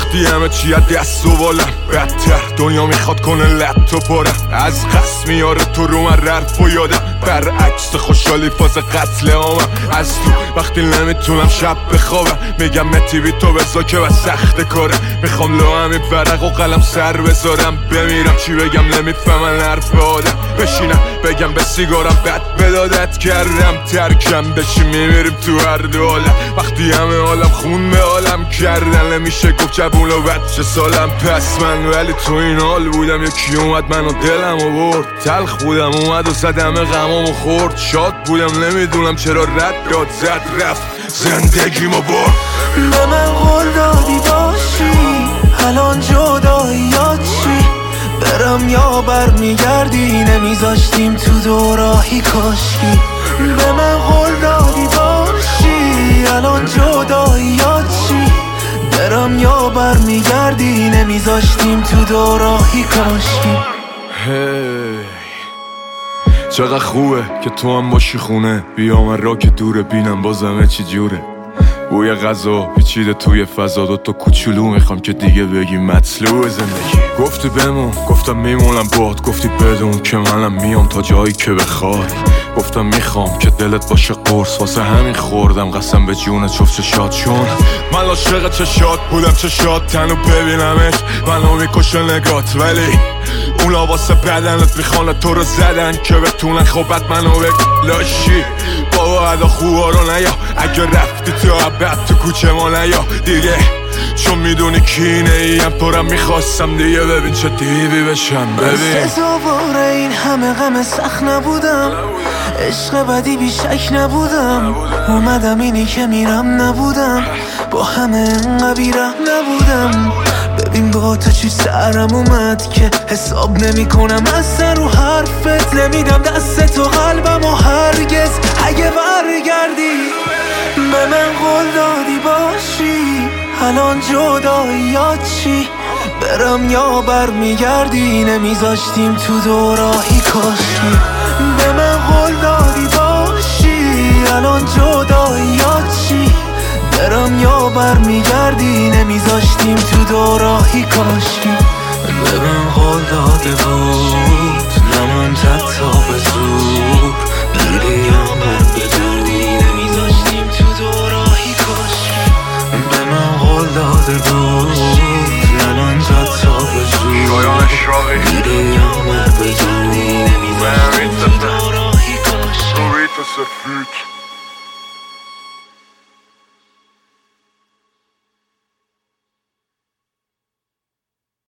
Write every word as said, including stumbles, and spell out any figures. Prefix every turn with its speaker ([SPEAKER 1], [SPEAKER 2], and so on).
[SPEAKER 1] وقتی همه چی از دست و بالم بدتر دنیا میخواد کنه لط و پارم از قصد میاره تو رو من ررف و یادم برعکس خوشحالی فاز قتل عامم از تو وقتی نمیتونم شب بخوابم میگم متی بی تو بزا که و سخت کارم میخوام لو همین ورق و قلم سر بذارم بمیرم چی بگم نمیفهمن حرف آدم بشینم بگم به سیگارم بد بدادت کردم ترکم بشی میمیریم تو هر دو حالم وقتی همه حالم خون به حالم کردن نمیشه گفت جبون و بچه سالم پس من ولی تو این حال بودم یکی اومد منو دلم و برد تلخ بودم اومد و زدم غمامو خورد شاد بودم نمیدونم چرا رد داد زد رفت زندگیمو برد
[SPEAKER 2] به من قول دادی باشی الان جداییات چی برم یا بر میگردی نمیذاشتیم تو دوراهی کاشکی به من قول دادی باشی الان جداییات چی برم یا بر میگردی نمیذاشتیم تو دوراهی کاشکی
[SPEAKER 1] هی چقدر خوبه که تو هم باشی خونه بیا من را که دوره بینم بازمه چی جوره بوی غذا پیچیده توی فضا دوتا کوچولو میخوام که دیگه بگی مطلوب زندگی گفتی بمون گفتم میمونم باد گفتی بدون که منم میام تا جایی که بخوای گفتم میخوام که دلت باشه قرص واسه همین خوردم قسم به جون چفت چشات چون من عاشق چشات بودم چشات تنو ببینمت منو میکشه نگات ولی اونا واسه بدنت میخوانه تو رو زدن که بتونن خوبت منو بلاشی بابا ادا خوبا رو نیا اگه رفتی تو عبد تو کوچه ما نیا دیگه چون میدونی کینه ایم پرم میخواستم دیگه ببین چه دیوی بشم ببین
[SPEAKER 2] سزاوار این همه غم سخت نبودم عشق بدی بیشک نبودم اومدم اینی که میرم نبودم با همه انقدر بیرم نبودم ببین با تو چی سرم اومد که حساب نمی کنم از سر رو حرفت نمیدم دست تو قلبم و هرگز اگه برگردی به من قول دادی باشی الان جداییات چی برم یا بر میگردی نمیذاشتیم تو دوراهی کاشی به من قول دادی باشی الان جداییات چی برم یا بر میگردی نمیذاشتیم تو دوراهی کاشی به من قول داده بود نمون تا به زور دیدی یا من بدونی نمیذاشتیم تو دوراهی کاشی به من قول داده بود نمون تا به زور دیدی یا من بدونی نمیذاشتیم تو دوراهی کاشی